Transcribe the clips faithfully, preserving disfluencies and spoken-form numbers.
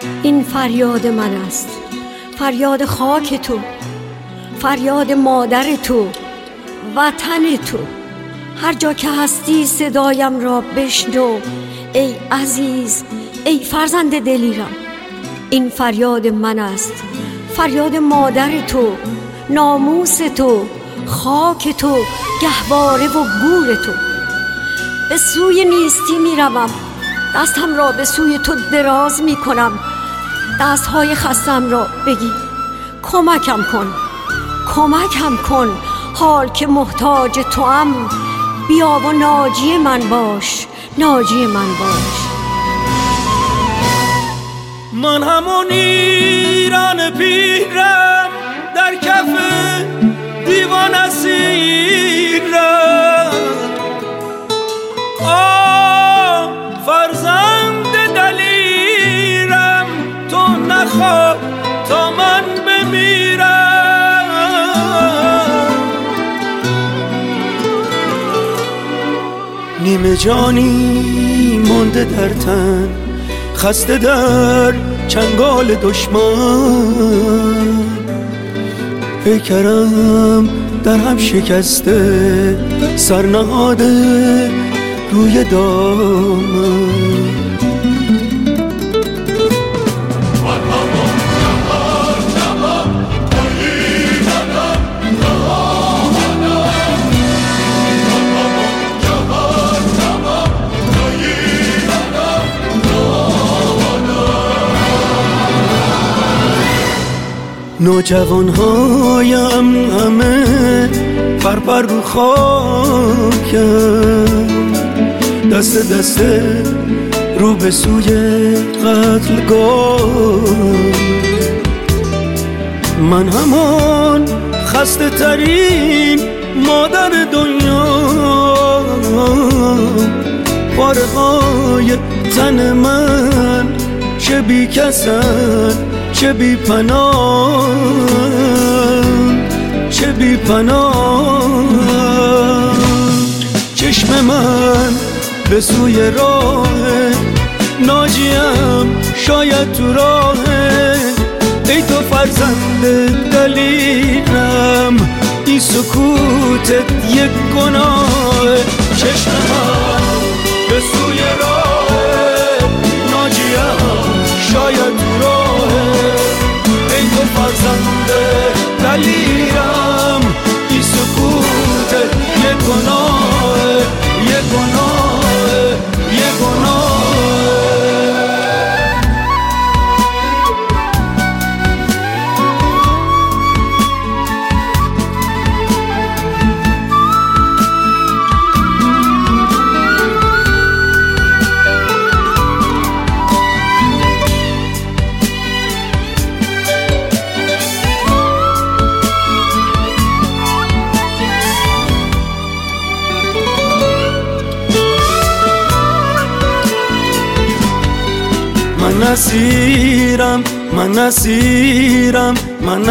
این فریاد من است، فریاد خاک تو، فریاد مادر تو، وطن تو. هر جا که هستی صدایم را بشنو ای عزیز، ای فرزند دلیرم. این فریاد من است، فریاد مادر تو، ناموس تو، خاک تو، گهواره و گور تو. به سوی نیستی می روم، دستم را به سوی تو دراز می کنم. دستهای خستم را بگیر، کمکم کن، کمکم کن. حال که محتاج توام، بیا و ناجی من باش، ناجی من باش. من همون ایران پیرم، در کف دیوان اسیرم. آه فرزند دلیرم، تو نخواه تا من بمیرم. نیمه جانی مانده در تن، خسته در چنگال دشمن. پیکرم در هم شکسته، سرنهاده روی دامن. نوجوانهایم همه پرپر رو خاکم، دست دست رو به سوی قتلگاه. من همان خسته ترین مادر دنیا، پاره های تن من چه بی کسن، چه بی پناه، چه بی پناه. چشم من به سوی راه ناجیم، شاید تو راه. ای تو فرزند دلیرم، این سکوتت یک گناه. چشم من به سوی راه ناجیم، شاید تو راه. ای تو فرزند دلیرم، این سکوتت یک گناه، یک گناه، یک گناه. من اسیرم، من اسیرم، من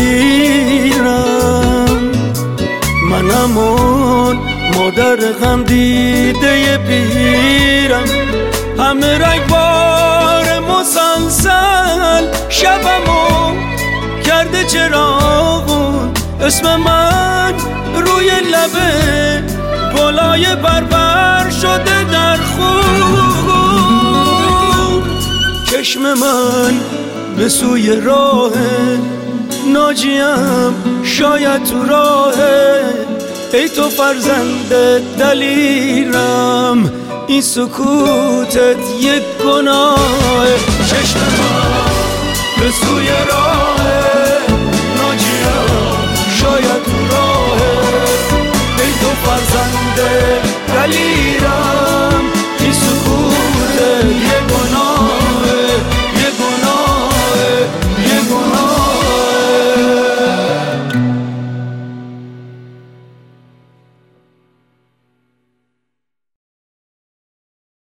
اسیرم. من همون مادر غم دیده پیرم، همه رگبار مسلسل شبمو کرده چراغون. اسم من روی لبه گلای بربر شده در خون. چشم من به سوی راه ناجیم، شاید تو راه. ای تو فرزند دلیرم، این سکوتت یک گناه. چشم من به سوی راه